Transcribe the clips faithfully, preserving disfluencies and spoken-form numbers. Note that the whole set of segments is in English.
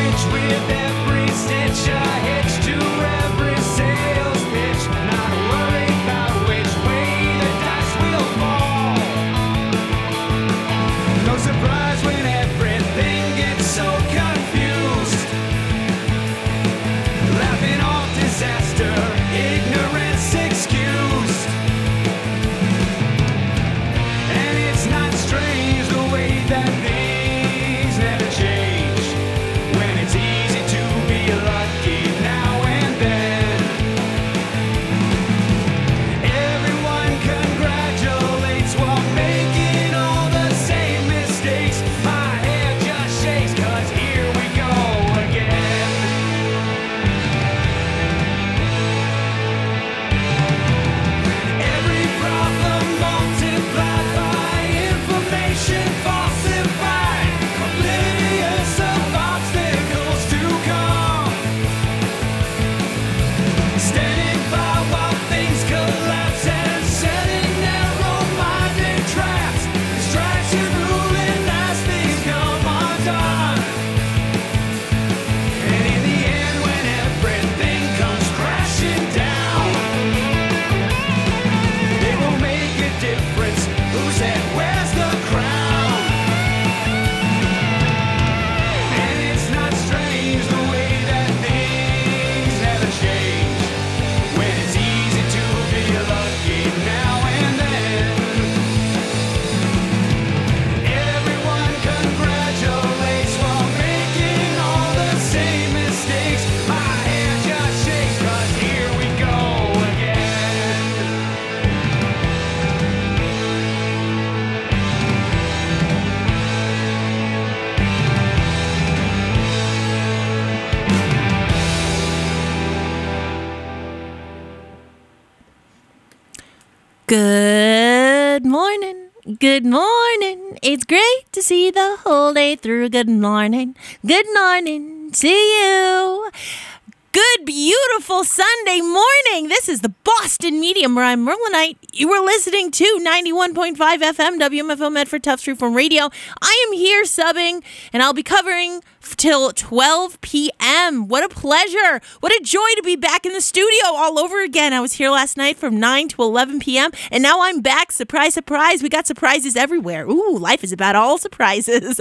Good morning. Good morning. It's great to see the whole day through. Good morning. Good morning to you. Good, beautiful Sunday morning. This is the Boston Medium, where I'm Merlinite. You were listening to ninety-one point five F M, W M F O Medford, Tufts Freeform Radio. I am here subbing, and I'll be covering till twelve p.m. What a pleasure. What a joy to be back in the studio all over again. I was here last night from nine to eleven p.m., and now I'm back. Surprise, surprise. We got surprises everywhere. Ooh, life is about all surprises.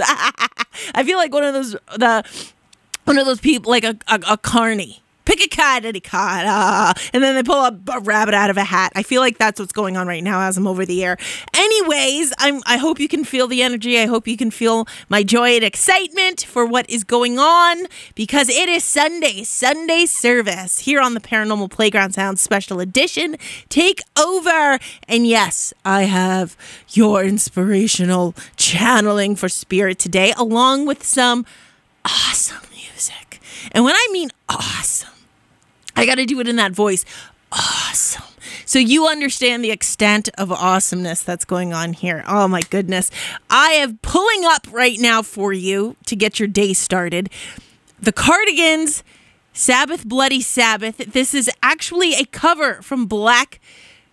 I feel like one of those, the... One of those people, like a, a, a carny. Pick a cat, any cat. Uh, and then they pull a, a rabbit out of a hat. I feel like that's what's going on right now as I'm over the air. Anyways, I'm, I hope you can feel the energy. I hope you can feel my joy and excitement for what is going on, because it is Sunday, Sunday service here on the Paranormal Playground Sounds Special Edition. Take over. And yes, I have your inspirational channeling for spirit today, along with some awesome music. And when I mean awesome, I got to do it in that voice. Awesome. So you understand the extent of awesomeness that's going on here. Oh my goodness. I am pulling up right now for you to get your day started. The Cardigans, Sabbath Bloody Sabbath. This is actually a cover from Black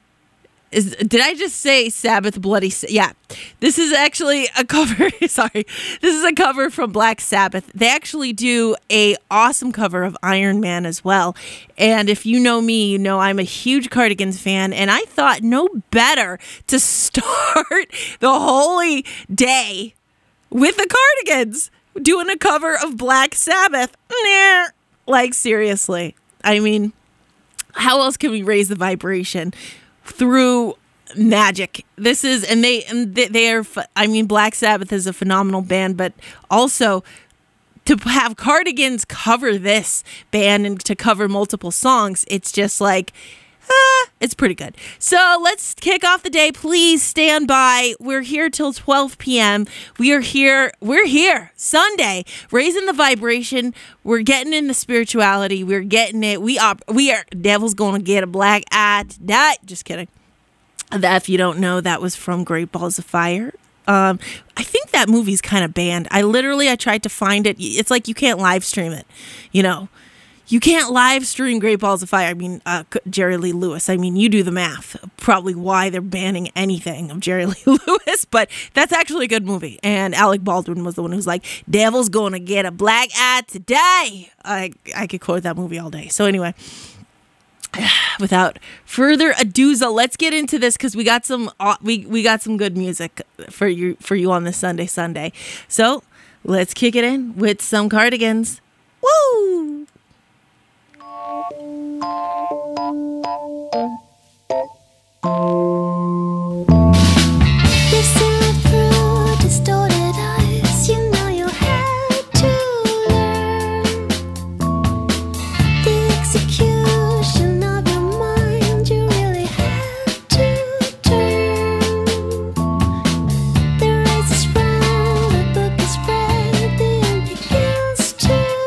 Is, did I just say Sabbath Bloody? Yeah, this is actually a cover. Sorry, this is a cover from Black Sabbath. They actually do a awesome cover of Iron Man as well. And if you know me, you know I'm a huge Cardigans fan. And I thought no better to start the holy day with the Cardigans doing a cover of Black Sabbath. Like, seriously. I mean, how else can we raise the vibration? Through magic. This is, and they, and they, they are, I mean, Black Sabbath is a phenomenal band, but also to have Cardigans cover this band and to cover multiple songs, it's just like, ah, it's pretty good. So let's kick off the day. Please stand by. We're here till twelve p.m. We are here. We're here Sunday, raising the vibration. We're getting in the spirituality. We're getting it. We are. We are. Devil's gonna get a black eye tonight. Just kidding. That, if you don't know, that was from Great Balls of Fire. Um, I think that movie's kind of banned. I literally, I tried to find it. It's like you can't live stream it. You know. You can't live stream Great Balls of Fire. I mean, uh, Jerry Lee Lewis. I mean, you do the math. Probably why they're banning anything of Jerry Lee Lewis, but that's actually a good movie. And Alec Baldwin was the one who's like, "Devil's gonna get a black eye today." I I could quote that movie all day. So anyway, without further ado, let's get into this because we got some uh, we we got some good music for you for you on this Sunday Sunday. So let's kick it in with some Cardigans. Woo! You see me through distorted eyes. You know you had to learn the execution of your mind. You really had to turn. The race is run, the book is read, the end begins to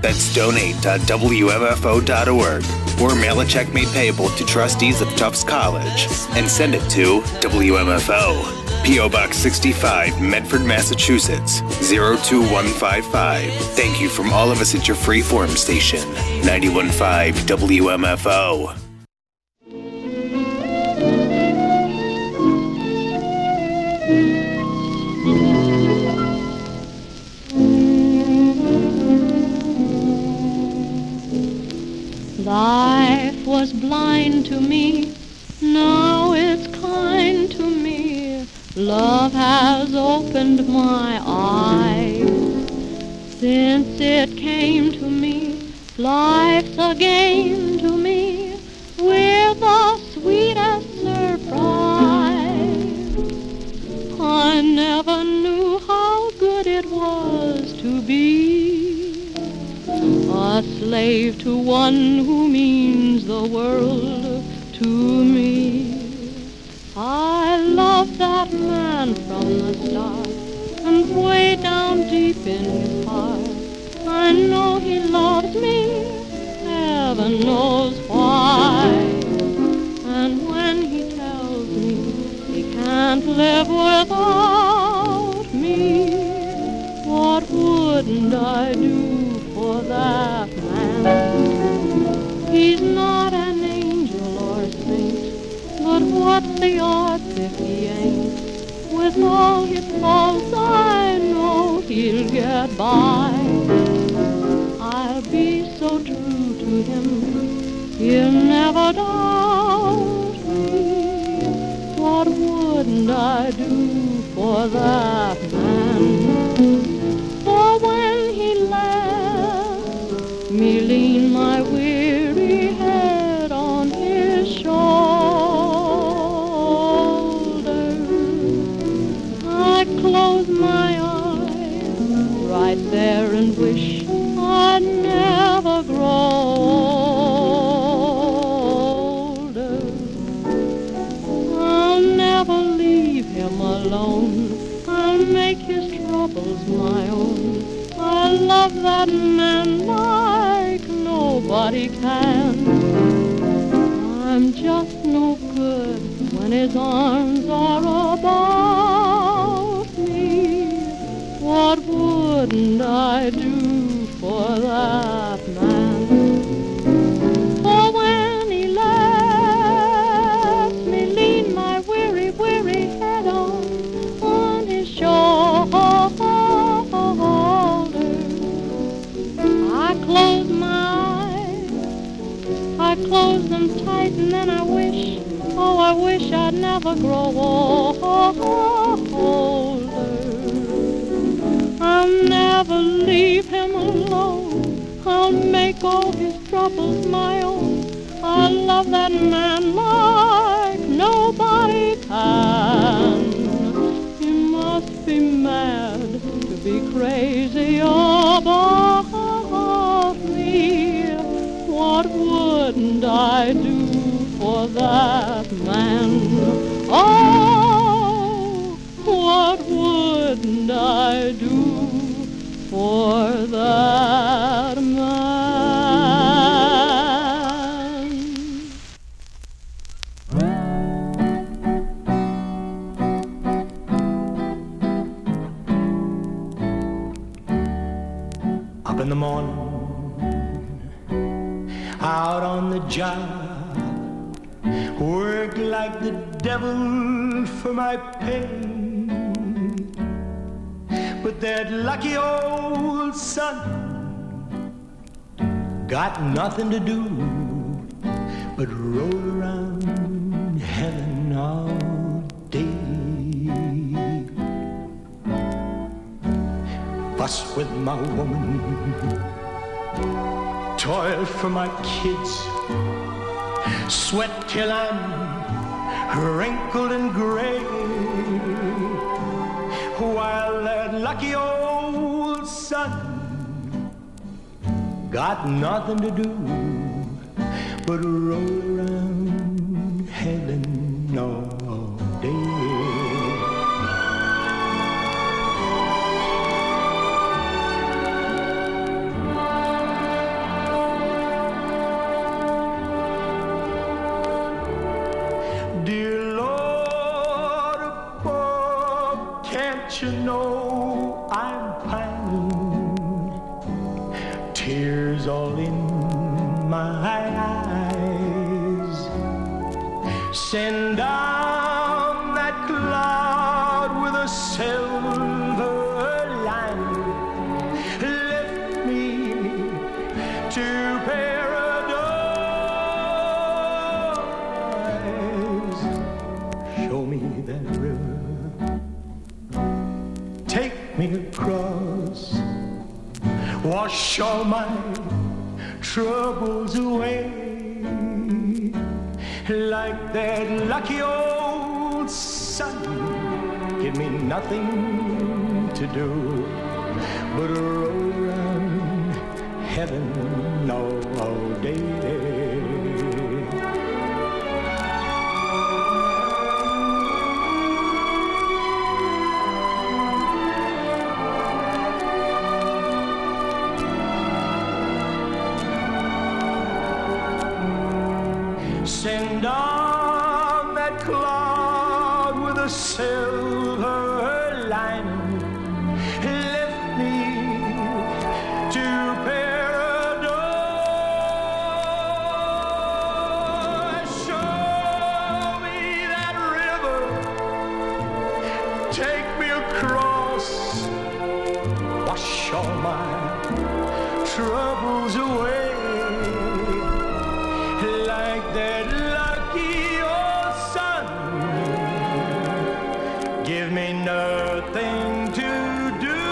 That's donate dot W M F O dot org. Or mail a check made payable to trustees of Tufts College and send it to W M F O, P O Box sixty-five, Medford, Massachusetts, zero two one five five. Thank you from all of us at your freeform station, ninety-one point five W M F O. Life was blind to me, now it's kind to me. Love has opened my eyes. Since it came to me, life's a game to me, with the sweetest surprise. I never knew how good it was to be a slave to one who means the world to me. I love that man from the start, and way down deep in his heart, I know he loves me, heaven knows why. And when he tells me he can't live without me, what wouldn't I do for that man? He's not an angel or saint, but what's the odds if he ain't? With all his faults I know he'll get by. I'll be so true to him, he'll never doubt me. What wouldn't I do for that man? For when he left me lean my weary head on his shoulder, I close my eyes right there and wish I'd never grow older. I'll never leave him alone, I'll make his troubles my own. I love that man like nobody can. I'm just no good when his arms are about me. What wouldn't I do for that man? For when he lets me lean my weary, weary head on, on his shoulder, I close my eyes, I close them tight, and then I wish, oh, I wish I'd never grow older. I'll never leave him alone, I'll make all his troubles my own. I love that man like nobody can. He must be mad to be crazy about me. What wouldn't I do for that man? Oh, what wouldn't I do for that man? Up in the morning, out on the job, work like the devil for my pay. But that lucky old son got nothing to do but roll around heaven all day. Fuss with my woman, toil for my kids, sweat till I'm wrinkled and gray, while that lucky old son got nothing to do but roll around heaven all day. tears all in my eyes. Send down that cloud with a silver lining. Lift me to paradise. Show me that river. Take me across. Wash all my troubles away. Like that lucky old sun, give me nothing to do but roll around heaven all, all day. Send on that cloud with a silver lining. Lift me to paradise. Show me that river. Take me across. Wash all my troubles away. Like that lucky old sun, give me nothing to do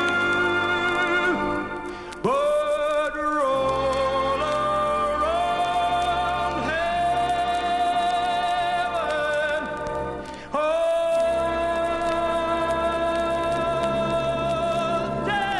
but roll around heaven all day.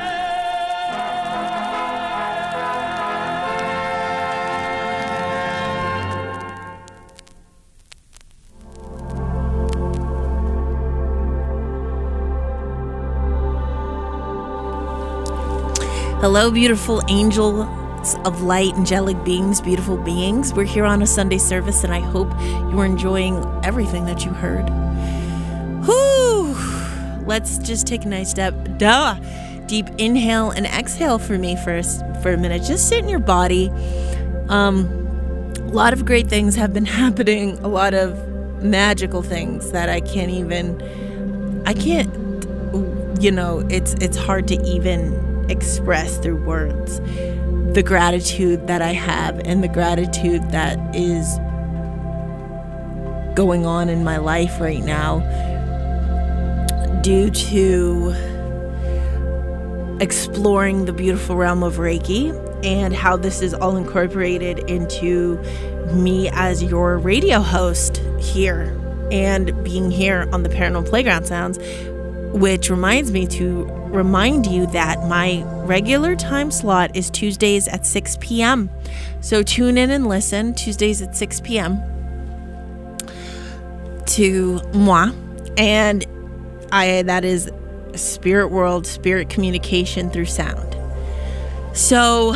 Hello, beautiful angels of light, angelic beings, beautiful beings. We're here on a Sunday service, and I hope you are enjoying everything that you heard. Whew! Let's just take a nice step. Duh! Deep inhale and exhale for me first for a minute. Just sit in your body. Um, a lot of great things have been happening. A lot of magical things that I can't even. I can't. You know, it's it's hard to even express through words the gratitude that I have and the gratitude that is going on in my life right now due to exploring the beautiful realm of Reiki and how this is all incorporated into me as your radio host here and being here on the Paranormal Playground Sounds, which reminds me to remind you that my regular time slot is Tuesdays at six p.m. So tune in and listen Tuesdays at six p.m. to moi. And I that is spirit world, spirit communication through sound. So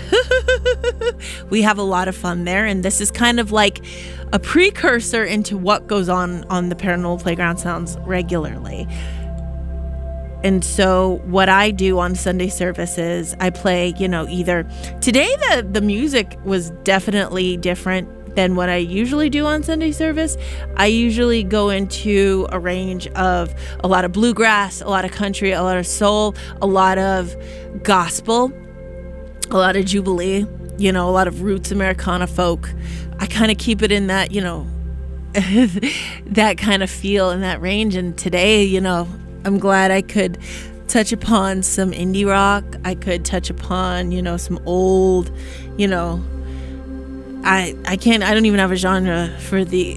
we have a lot of fun there, and this is kind of like a precursor into what goes on on the Paranormal Playground Sounds regularly. And so what I do on Sunday services, I play, you know, either today the, the music was definitely different than what I usually do on Sunday service. I usually go into a range of a lot of bluegrass, a lot of country, a lot of soul, a lot of gospel, a lot of jubilee, you know, a lot of roots Americana folk. I kind of keep it in that, you know, that kind of feel in that range. And today, you know, I'm glad I could touch upon some indie rock. I could touch upon, you know, some old, you know, I I can't, I don't even have a genre for the,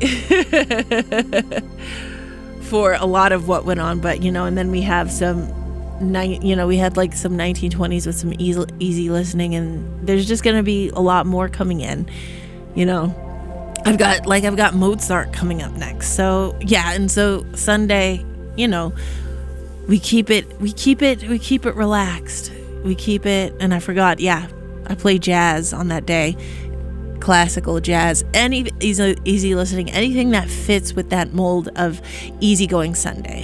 for a lot of what went on, but, you know, and then we have some, you know, we had like some nineteen twenties with some easy, easy listening, and there's just going to be a lot more coming in, you know. I've got, like, I've got Mozart coming up next. So, yeah, and so Sunday, you know, we keep it, we keep it, we keep it relaxed. We keep it, and I forgot, yeah, I play jazz on that day. Classical jazz, any easy, easy listening, anything that fits with that mold of easygoing Sunday.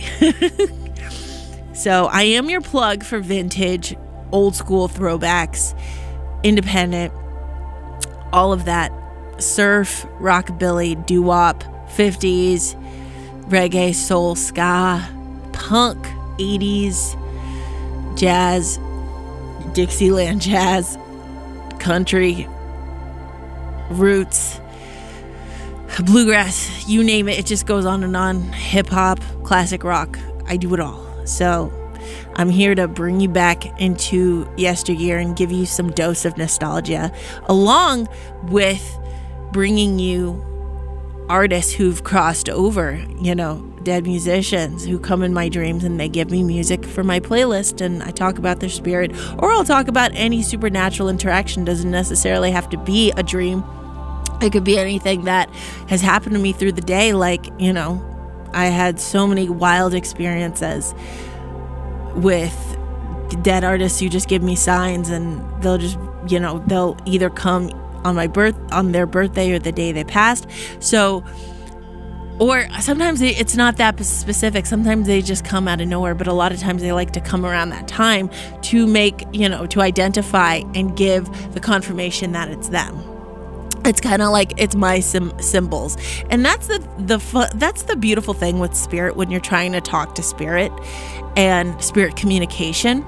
So I am your plug for vintage, old school throwbacks, independent, all of that surf, rockabilly, doo-wop, fifties, reggae, soul, ska, punk, eighties, jazz, Dixieland jazz, country, roots, bluegrass, you name it. It just goes on and on. Hip hop, classic rock. I do it all. So I'm here to bring you back into yesteryear and give you some dose of nostalgia, along with bringing you artists who've crossed over, you know, dead musicians who come in my dreams and they give me music for my playlist, and I talk about their spirit, or I'll talk about any supernatural interaction. Doesn't necessarily have to be a dream. It could be anything that has happened to me through the day. Like, you know, I had so many wild experiences with dead artists who just give me signs, and they'll just, you know, they'll either come on my birth, on their birthday, or the day they passed. So, or sometimes it's not that specific. Sometimes they just come out of nowhere, but a lot of times they like to come around that time to make, you know, to identify and give the confirmation that it's them. It's kind of like it's my sim- symbols, and that's the the fu- that's the beautiful thing with spirit when you're trying to talk to spirit and spirit communication.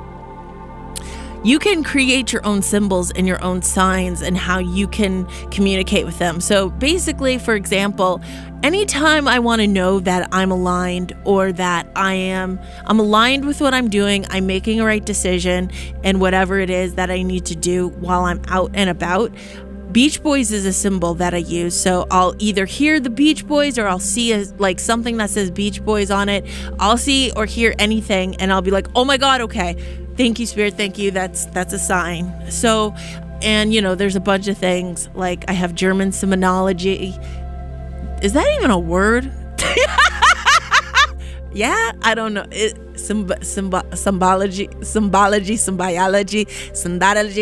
You can create your own symbols and your own signs and how you can communicate with them. So basically, for example, anytime I want to know that I'm aligned, or that I am I'm aligned with what I'm doing, I'm making a right decision, and whatever it is that I need to do while I'm out and about, Beach Boys is a symbol that I use. So I'll either hear the Beach Boys, or I'll see a, like something that says Beach Boys on it. I'll see or hear anything and I'll be like, oh my God, okay. Thank you, Spirit. Thank you. That's that's a sign. So, and you know, there's a bunch of things. Like I have German symbonology. Is that even a word? Yeah, I don't know. It, symb, symb, symbology, symbology, symbiology, syndology,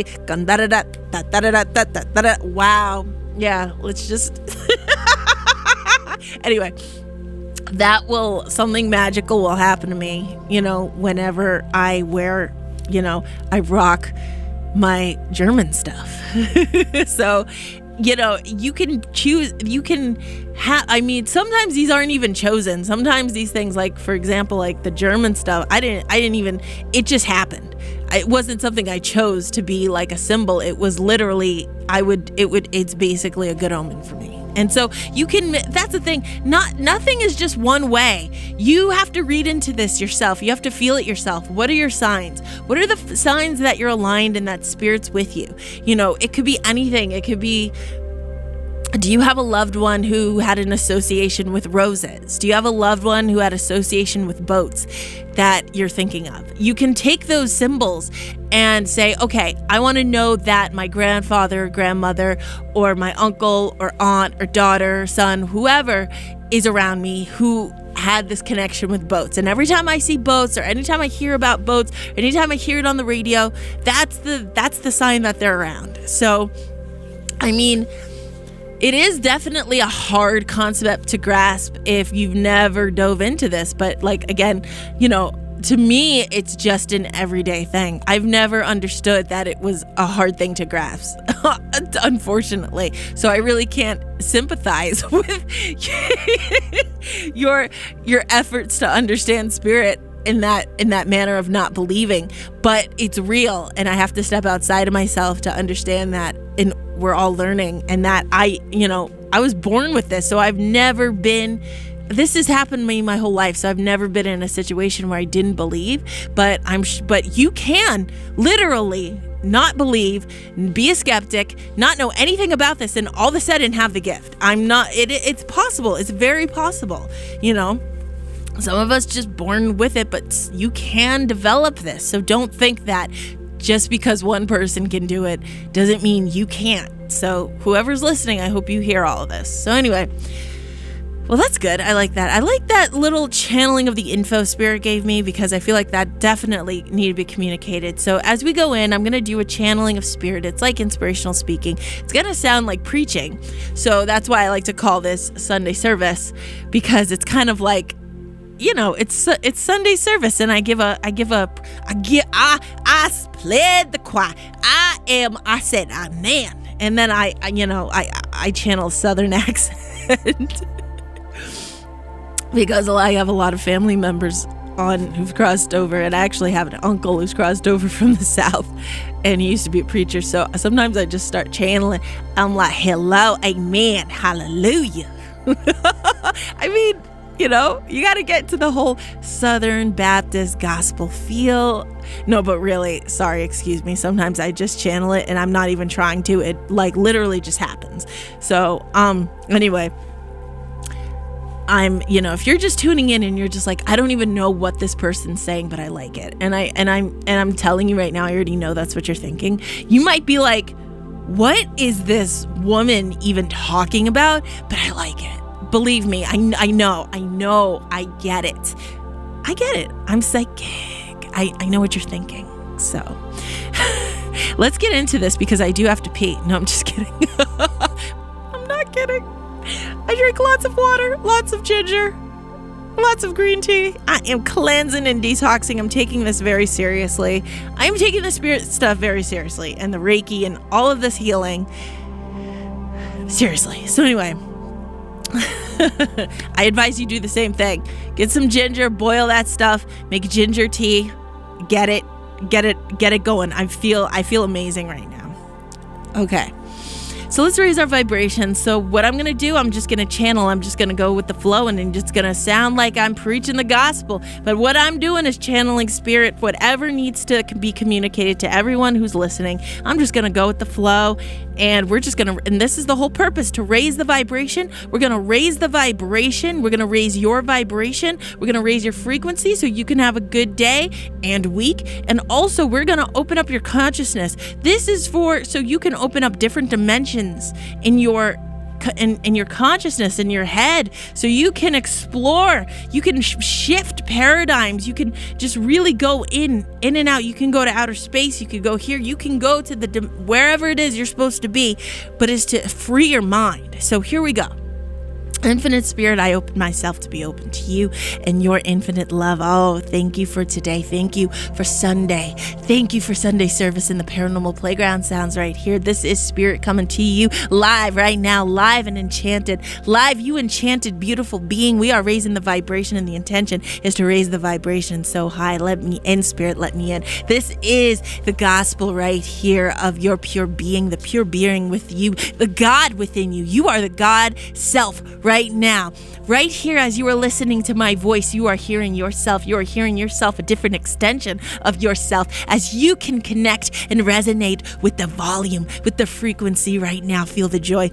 wow. Yeah, let's just. Anyway, that will, something magical will happen to me, you know, whenever I wear, you know, I rock my German stuff. So, you know, you can choose, you can have, I mean, sometimes these aren't even chosen. Sometimes these things, like, for example, like the German stuff, I didn't, I didn't even, it just happened. It wasn't something I chose to be like a symbol. It was literally, I would, it would, it's basically a good omen for me. And so you can, that's the thing, not, nothing is just one way. You have to read into this yourself. You have to feel it yourself. What are your signs? What are the f- signs that you're aligned and that spirit's with you? You know, it could be anything. It could be, do you have a loved one who had an association with roses? Do you have a loved one who had association with boats that you're thinking of? You can take those symbols and say, okay, I want to know that my grandfather or grandmother or my uncle or aunt or daughter or son, whoever is around me who had this connection with boats. And every time I see boats, or anytime I hear about boats, or anytime I hear it on the radio, that's the that's the sign that they're around. So, I mean, it is definitely a hard concept to grasp if you've never dove into this. But like, again, you know, to me, it's just an everyday thing. I've never understood that it was a hard thing to grasp, unfortunately. So I really can't sympathize with your your efforts to understand spirit in that in that manner of not believing. But it's real, and I have to step outside of myself to understand that. And we're all learning, and that I, you know, I was born with this, so I've never been, this has happened to me my whole life, so I've never been in a situation where I didn't believe. But I'm, but you can literally not believe, be a skeptic, not know anything about this, and all of a sudden have the gift. I'm not, it, it's possible. It's very possible, you know. Some of us just born with it, but you can develop this. So don't think that just because one person can do it doesn't mean you can't. So whoever's listening, I hope you hear all of this. So anyway, well, that's good. I like that. I like that little channeling of the info Spirit gave me, because I feel like that definitely needed to be communicated. So as we go in, I'm going to do a channeling of Spirit. It's like inspirational speaking. It's going to sound like preaching. So that's why I like to call this Sunday service, because it's kind of like you know, it's it's Sunday service, and I give a I give a I give I I played the choir. I am I said amen, and then I, I you know I I channel Southern accent because I have a lot of family members on who've crossed over, and I actually have an uncle who's crossed over from the South, and he used to be a preacher. So sometimes I just start channeling. I'm like, hello, amen, hallelujah. I mean, you know, you got to get to the whole Southern Baptist gospel feel. No, but really, sorry, excuse me. Sometimes I just channel it, and I'm not even trying to. It like literally just happens. So, um, anyway, I'm, you know, if you're just tuning in and you're just like, I don't even know what this person's saying, but I like it, and I and I'm and I'm telling you right now, I already know that's what you're thinking. You might be like, what is this woman even talking about? But I like it. Believe me, I, I know, I know, I get it. I get it. I'm psychic. I, I know what you're thinking. So let's get into this because I do have to pee. No, I'm just kidding. I'm not kidding. I drink lots of water, lots of ginger, lots of green tea. I am cleansing and detoxing. I'm taking this very seriously. I am taking the spirit stuff very seriously, and the Reiki and all of this healing seriously. So anyway, I advise you do the same thing. Get some ginger, boil that stuff, make ginger tea, get it, get it, get it going. I feel, I feel amazing right now. Okay. So let's raise our vibration. So what I'm going to do, I'm just going to channel. I'm just going to go with the flow, and I'm just going to sound like I'm preaching the gospel. But what I'm doing is channeling spirit, whatever needs to be communicated to everyone who's listening. I'm just going to go with the flow, and we're just going to, and this is the whole purpose, to raise the vibration. We're going to raise the vibration. We're going to raise your vibration. We're going to raise your frequency so you can have a good day and week. And also we're going to open up your consciousness. This is for, so you can open up different dimensions in your in, in your consciousness, in your head, so you can explore, you can sh- shift paradigms, you can just really go in in and out. You can go to outer space, you can go here, you can go to the wherever it is you're supposed to be, but it's to free your mind. So here we go. Infinite Spirit, I open myself to be open to you and your infinite love. Oh, thank you for today. Thank you for Sunday. Thank you for Sunday service in the Paranormal Playground sounds right here. This is Spirit coming to you live right now, live and enchanted. Live, you enchanted, beautiful being. We are raising the vibration, and the intention is to raise the vibration so high. Let me in, Spirit, let me in. This is the gospel right here of your pure being, the pure being with you, the God within you. You are the God self right now, right here. As you are listening to my voice, you are hearing yourself. You are hearing yourself, a different extension of yourself, as you can connect and resonate with the volume, with the frequency right now. Feel the joy.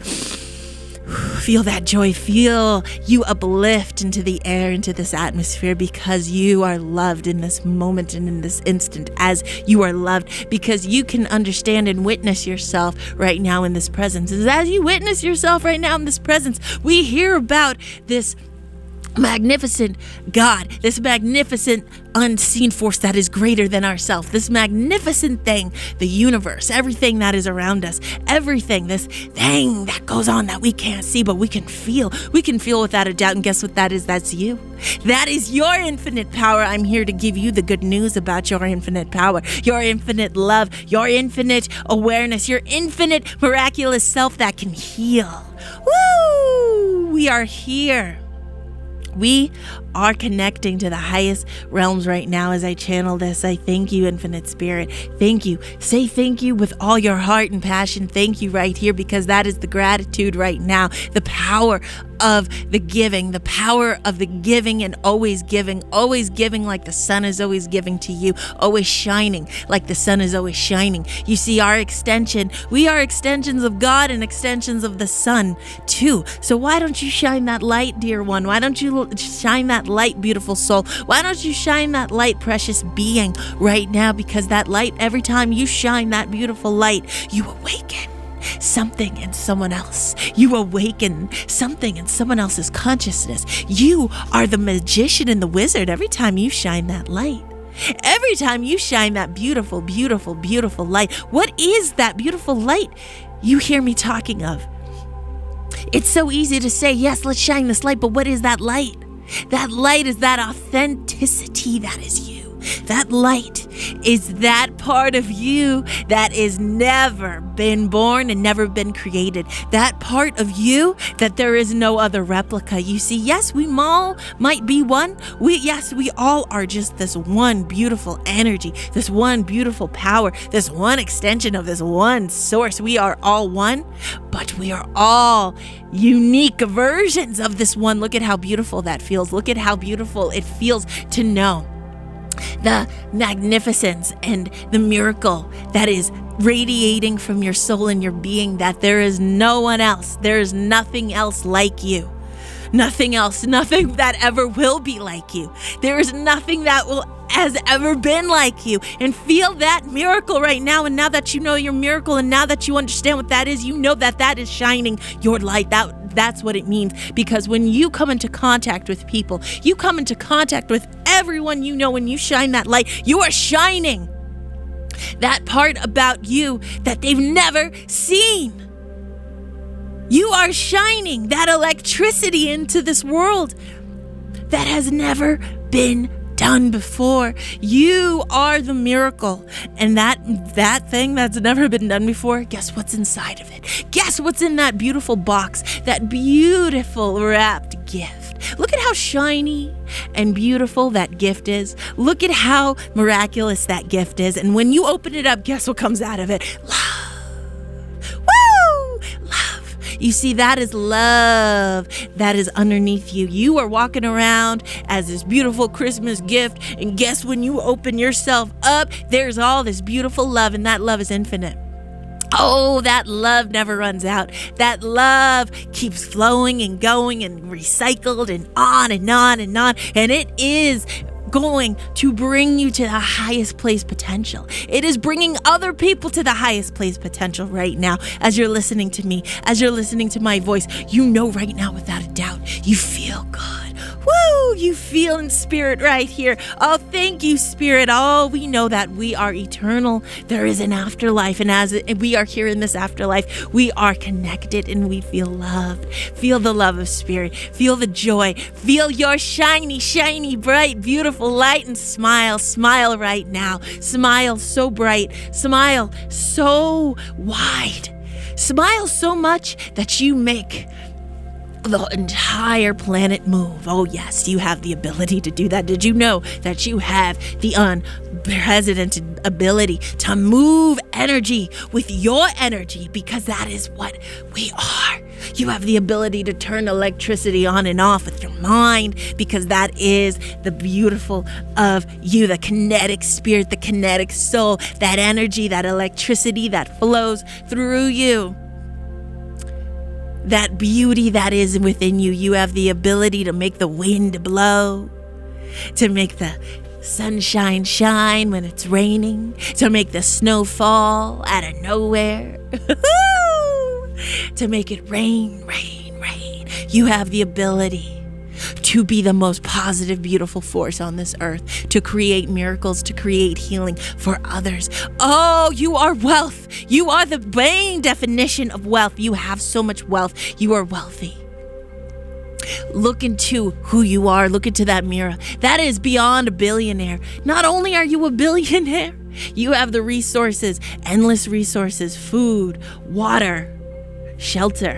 Feel that joy. Feel you uplift into the air, into this atmosphere, because you are loved in this moment and in this instant, as you are loved, because you can understand and witness yourself right now in this presence. As you witness yourself right now in this presence, we hear about this magnificent God, this magnificent unseen force that is greater than ourselves, this magnificent thing, the universe, everything that is around us, everything, this thing that goes on that we can't see, but we can feel. We can feel without a doubt. And guess what that is? That's you. That is your infinite power. I'm here to give you the good news about your infinite power, your infinite love, your infinite awareness, your infinite miraculous self that can heal. Woo! We are here. We are connecting to the highest realms right now. As I channel this, I thank you, Infinite Spirit. Thank you. Say thank you with all your heart and passion. Thank you right here, because that is the gratitude right now. The power of the giving, the power of the giving, and always giving, always giving like the sun is always giving to you, always shining like the sun is always shining. You see, our extension, we are extensions of God and extensions of the sun too. So why don't you shine that light, dear one? Why don't you shine that light, beautiful soul? Why don't you shine that light, precious being, right now? Because that light, every time you shine that beautiful light, you awaken something in someone else. You awaken something in someone else's consciousness. You are the magician and the wizard every time you shine that light. Every time you shine that beautiful, beautiful, beautiful light. What is that beautiful light you hear me talking of? It's so easy to say, yes, let's shine this light, but what is that light? That light is that authenticity that is you. That light is that part of you that is never been born and never been created. That part of you that there is no other replica. You see, yes, we all might be one. We, yes, we all are just this one beautiful energy, this one beautiful power, this one extension of this one source. We are all one, but we are all unique versions of this one. Look at how beautiful that feels. Look at how beautiful it feels to know the magnificence and the miracle that is radiating from your soul and your being, that there is no one else. There is nothing else like you. Nothing else, nothing that ever will be like you. There is nothing that will has ever been like you. And feel that miracle right now. And now that you know your miracle, and now that you understand what that is, you know that that is shining your light. That that's what it means. Because when you come into contact with people, you come into contact with everyone you know. When you shine that light, you are shining that part about you that they've never seen. You are shining that electricity into this world that has never been done before. You are the miracle. And that that thing that's never been done before, guess what's inside of it? Guess what's in that beautiful box? That beautiful wrapped gift. Look at how shiny and beautiful that gift is. Look at how miraculous that gift is. And when you open it up, guess what comes out of it? Love. Woo! Love. You see, that is love that is underneath you. You are walking around as this beautiful Christmas gift. And guess when you open yourself up, there's all this beautiful love, and that love is infinite. Oh, that love never runs out. That love keeps flowing and going and recycled and on and on and on. And it is going to bring you to the highest place potential. It is bringing other people to the highest place potential right now. As you're listening to me, as you're listening to my voice, you know right now without a doubt, you feel good. Woo! You feel in spirit right here. Oh, thank you, Spirit. Oh, we know that we are eternal. There is an afterlife. And as we are here in this afterlife, we are connected and we feel loved. Feel the love of Spirit. Feel the joy. Feel your shiny, shiny, bright, beautiful light, and smile. Smile right now. Smile so bright. Smile so wide. Smile so much that you make the entire planet move. Oh yes, you have the ability to do that. Did you know that you have the unprecedented ability to move energy with your energy? Because that is what we are. You have the ability to turn electricity on and off with your mind, because that is the beautiful of you, the kinetic spirit, the kinetic soul, that energy, that electricity that flows through you. That beauty that is within you. You have the ability to make the wind blow, to make the sunshine shine when it's raining, to make the snow fall out of nowhere, to make it rain, rain, rain. You have the ability to be the most positive, beautiful force on this earth, to create miracles, to create healing for others. Oh, you are wealth. You are the main definition of wealth. You have so much wealth. You are wealthy. Look into who you are. Look into that mirror. That is beyond a billionaire. Not only are you a billionaire, you have the resources, endless resources, food, water, shelter,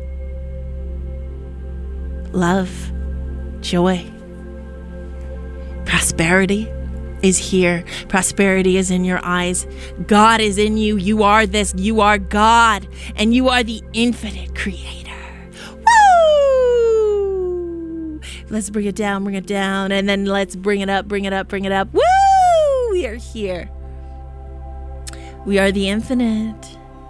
love, joy. Prosperity is here. Prosperity is in your eyes. God is in you. You are this. You are God. And you are the infinite creator. Woo! Let's bring it down, bring it down. And then let's bring it up, bring it up, bring it up. Woo! We are here. We are the infinite.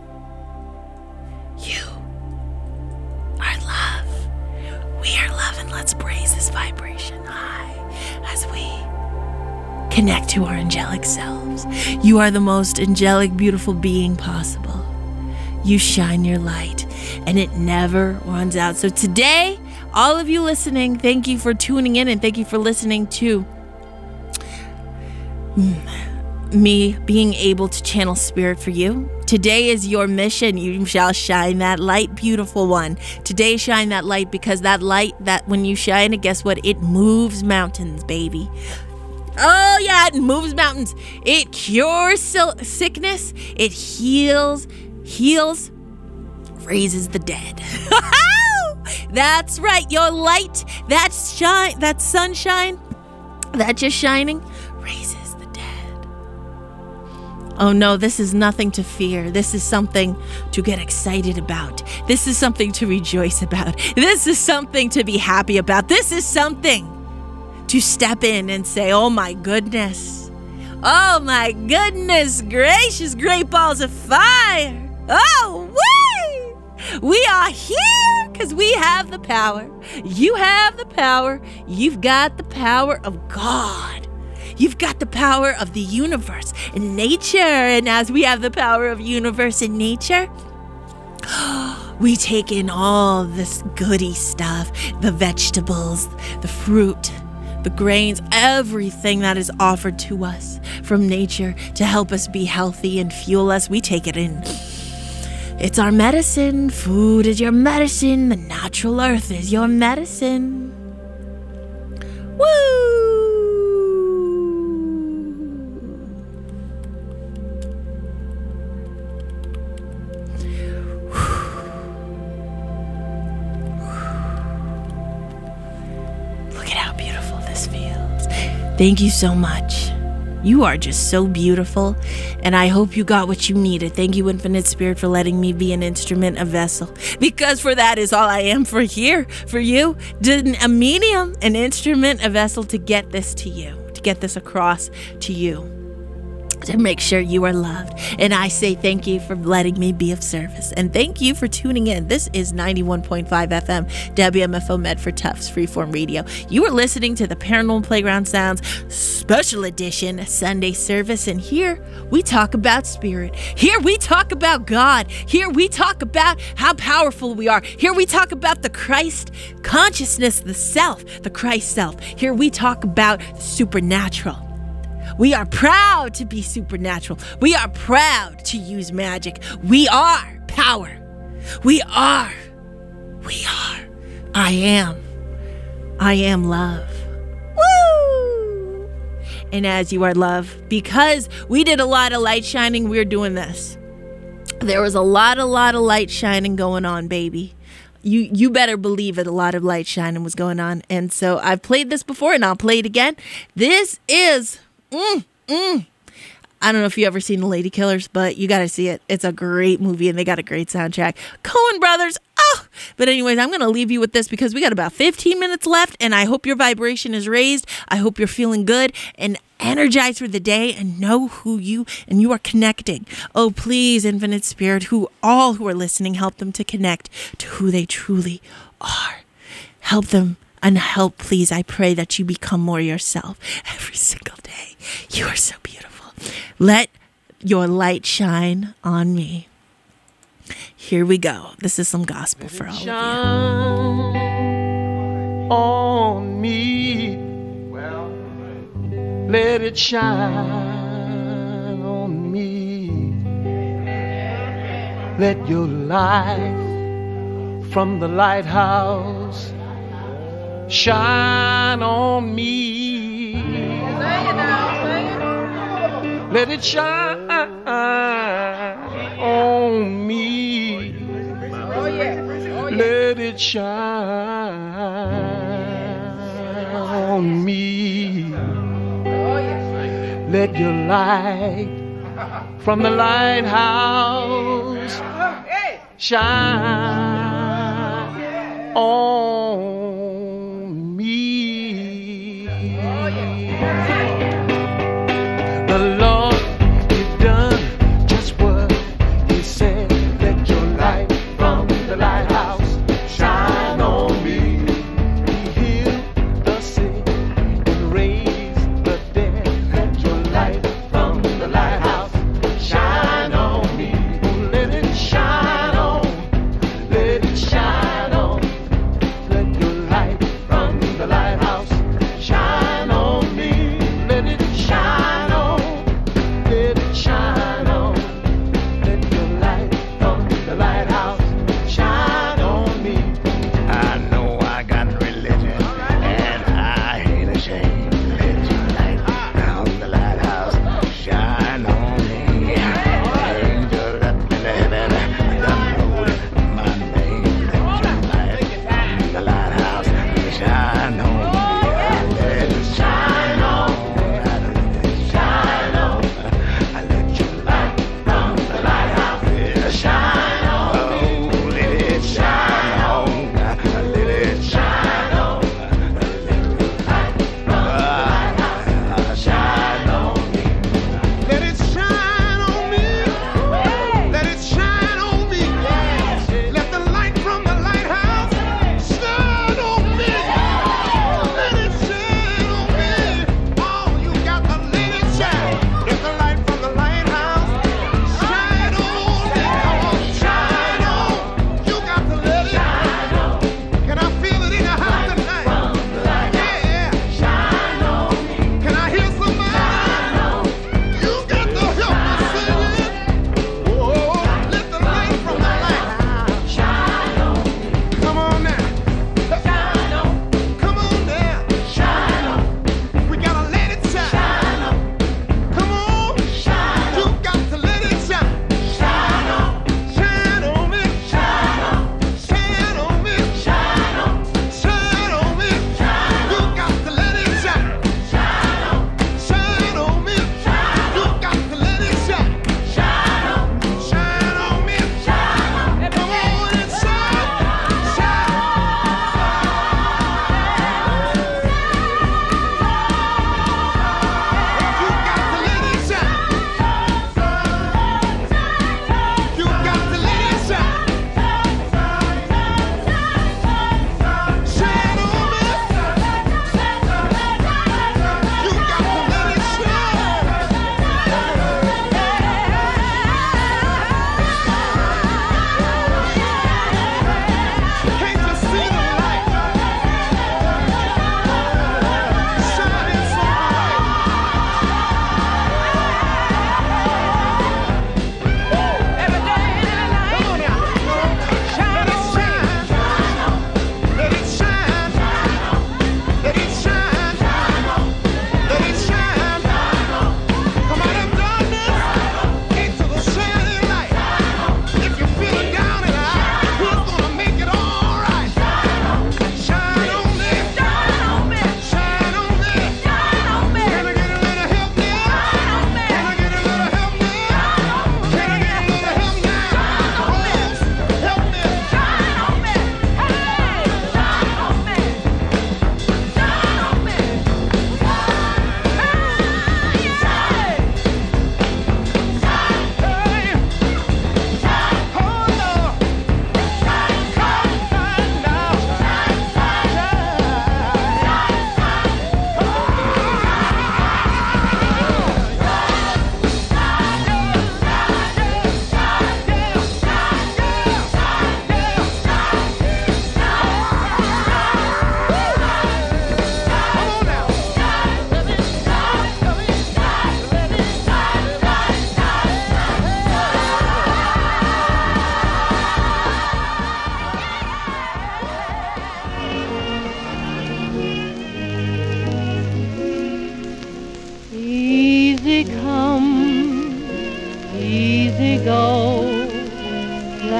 You are love. We are love, and let's raise this vibration high as we connect to our angelic selves. You are the most angelic, beautiful being possible. You shine your light, and it never runs out. So today, all of you listening, thank you for tuning in, and thank you for listening to me being able to channel spirit for you, Today is your mission. You shall shine that light, beautiful one. Today, shine that light, because that light, that when you shine it, guess what? It moves mountains, baby. Oh, yeah, it moves mountains. It cures sil- sickness. It heals, heals, raises the dead. That's right. Your light, that shine, that sunshine, that just shining, raises the dead. Oh no, this is nothing to fear. This is something to get excited about. This is something to rejoice about. This is something to be happy about. This is something to step in and say, oh my goodness. Oh my goodness gracious, great balls of fire. Oh, wee! We are here because we have the power. You have the power. You've got the power of God. You've got the power of the universe and nature. And as we have the power of universe and nature, we take in all this goody stuff, the vegetables, the fruit, the grains, everything that is offered to us from nature to help us be healthy and fuel us. We take it in. It's our medicine. Food is your medicine. The natural earth is your medicine. Woo! Look at how beautiful this feels. Thank you so much. You are just so beautiful, and I hope you got what you needed. Thank you, Infinite Spirit, for letting me be an instrument, a vessel, because for that is all I am for here, for you, a medium, an instrument, a vessel to get this to you, to get this across to you, to make sure you are loved. And I say thank you for letting me be of service. And thank you for tuning in. This is ninety-one point five F M, W M F O Medford Tufts Freeform Radio. You are listening to the Paranormal Playground Sounds Special Edition Sunday service. And here we talk about spirit. Here we talk about God. Here we talk about how powerful we are. Here we talk about the Christ consciousness, the self, the Christ self. Here we talk about the supernatural. We are proud to be supernatural. We are proud to use magic. We are power. We are. We are. I am. I am love. Woo! And as you are love, because we did a lot of light shining, we're doing this. There was a lot, a lot of light shining going on, baby. You you better believe it, a lot of light shining was going on. And so I've played this before and I'll play it again. This is... Mm, mm. I don't know if you ever seen The Lady Killers, but you got to see it. It's a great movie and they got a great soundtrack. Coen Brothers. Oh, but anyways, I'm going to leave you with this because we got about fifteen minutes left and I hope your vibration is raised. I hope you're feeling good and energized for the day and know who you and you are connecting. Oh, please, Infinite Spirit, who all who are listening, help them to connect to who they truly are. Help them. And help, please, I pray that you become more yourself every single day. You are so beautiful. Let your light shine on me. Here we go. This is some gospel for all of you. Shine on me. Let it shine on me. Let your light from the lighthouse shine on me. Let it shine on me. Let it shine on me. Let your light from the lighthouse shine on the Lord, you've done just what you said. Let your light from the lighthouse shine on me. He healed the sick and raised the dead. Let your light from the lighthouse shine on me. Let it shine on, let it shine on,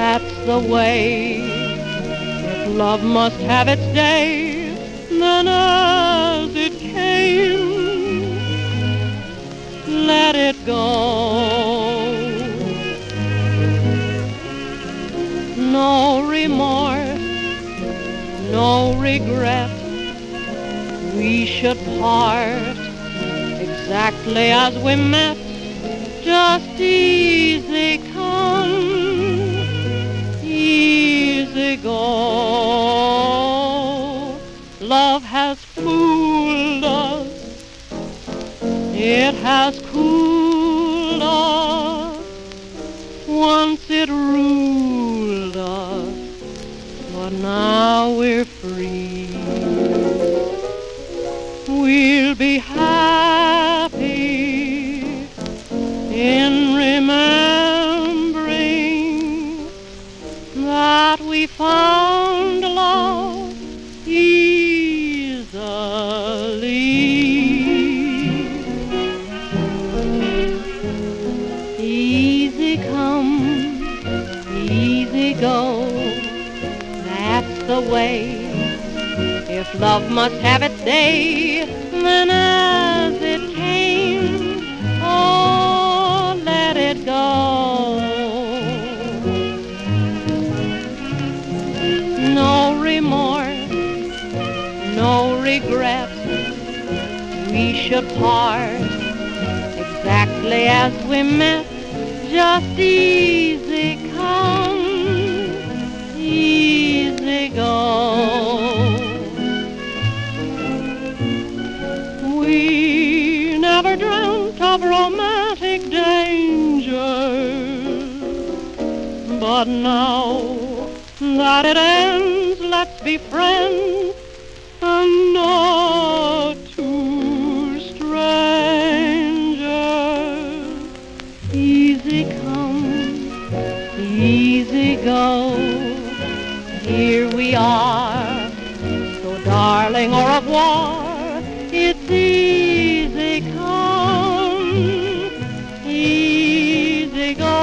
That's the way. If love must have its day, then as it came, let it go. No remorse, no regret. We should part exactly as we met. Just easy come, easy go. Love has fooled us, it has cooled us. Once it ruled us, but now we're free. We'll be happy in remembering that we found love easily. Easy come, easy go, that's the way. If love must have its day, then as it came, oh, let it go. No remorse, no regret. We should part exactly as we met. Just easy come, easy go. We never dreamt of romantic dangers, but now that it ends, let's be friends and not two strangers. Easy come, easy go. Here we are, so darling, au revoir. It's easy come, easy go.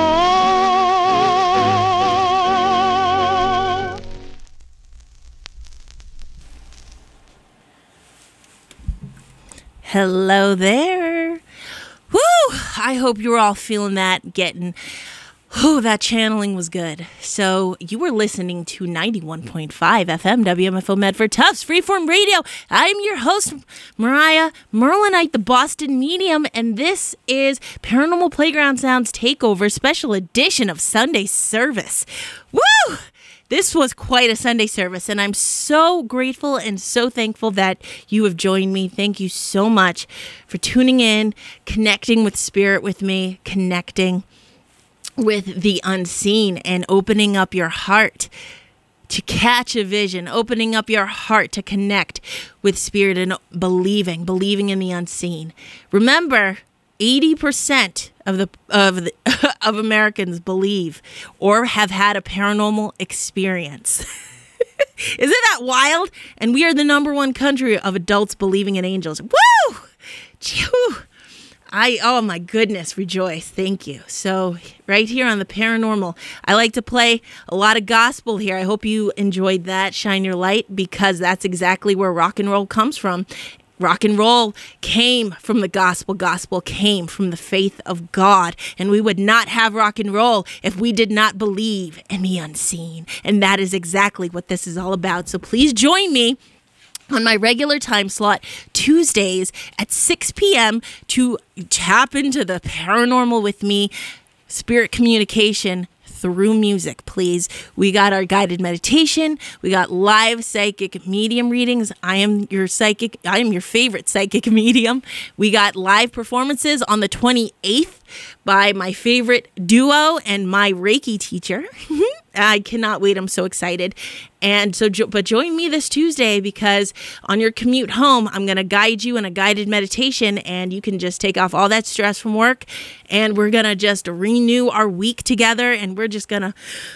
Hello there. Woo! I hope you're all feeling that, getting, whew, that channeling was good. So you were listening to ninety-one point five F M W M F O Medford Tufts Freeform Radio. I'm your host, Mariah Merlinite, the Boston Medium, and this is Paranormal Playground Sounds Takeover Special Edition of Sunday Service. Woo! This was quite a Sunday service, and I'm so grateful and so thankful that you have joined me. Thank you so much for tuning in, connecting with Spirit with me, connecting with the unseen, and opening up your heart to catch a vision, opening up your heart to connect with Spirit and believing, believing in the unseen. Remember, eighty percent of the of the, of Americans believe or have had a paranormal experience. Isn't that wild? And we are the number one country of adults believing in angels. Woo! Phew. I, oh my goodness, rejoice. Thank you. So right here on the paranormal, I like to play a lot of gospel here. I hope you enjoyed that. Shine your light, because that's exactly where rock and roll comes from. Rock and roll came from the gospel. Gospel came from the faith of God. And we would not have rock and roll if we did not believe in the unseen. And that is exactly what this is all about. So please join me on my regular time slot, Tuesdays at six p.m. to tap into the paranormal with me, spirit communication through music, please. We got our guided meditation. We got live psychic medium readings. I am your psychic. I am your favorite psychic medium. We got live performances on the twenty-eighth by my favorite duo and my Reiki teacher. I cannot wait. I'm so excited. And so, but join me this Tuesday, because on your commute home, I'm going to guide you in a guided meditation, and you can just take off all that stress from work, and we're going to just renew our week together, and we're just going to,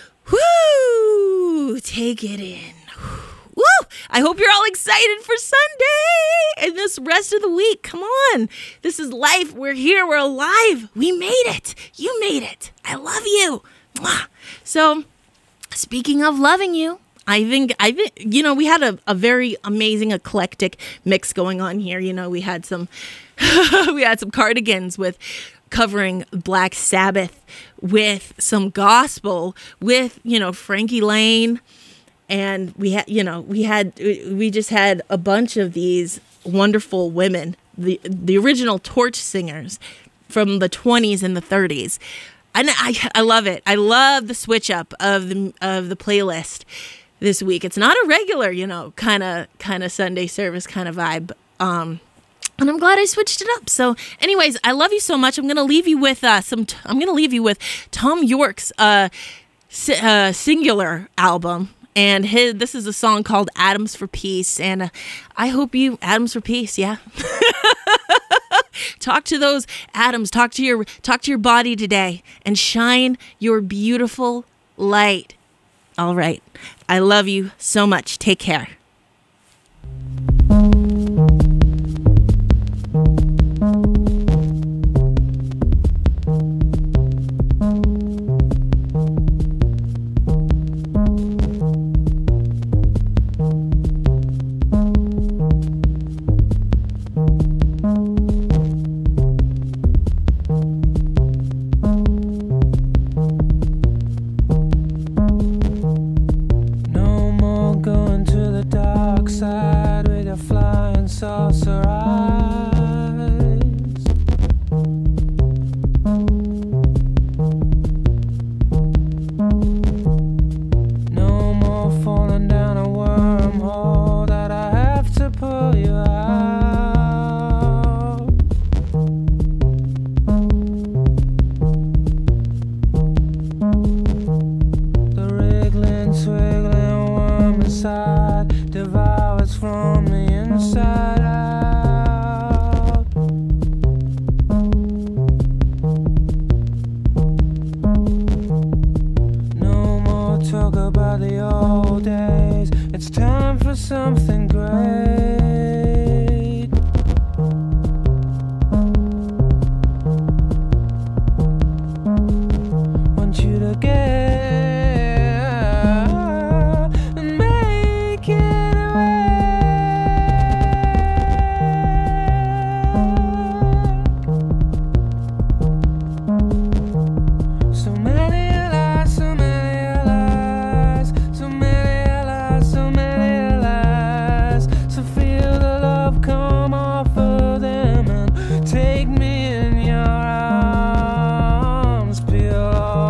whoo, take it in. Woo! I hope you're all excited for Sunday and this rest of the week. Come on. This is life. We're here. We're alive. We made it. You made it. I love you. Mwah. So speaking of loving you, I think I think you know we had a, a very amazing eclectic mix going on here. You know, we had some we had some Cardigans with covering Black Sabbath, with some gospel, with you know Frankie Lane, and we had you know we had we just had a bunch of these wonderful women, the the original Torch singers from the twenties and the thirties. And I I love it. I love the switch up of the of the playlist this week. It's not a regular, you know, kind of kind of Sunday service kind of vibe. Um, and I'm glad I switched it up. So, anyways, I love you so much. I'm gonna leave you with uh, some. T- I'm gonna leave you with Tom York's uh, si- uh, Singular album, and his. This is a song called "Atoms for Peace," and uh, I hope you atoms for peace. Yeah. Talk to those atoms. Talk to your talk to your body today, and shine your beautiful light. All right. I love you so much. Take care.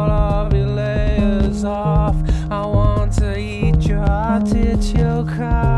Off. I want to eat your heart, it's your cry.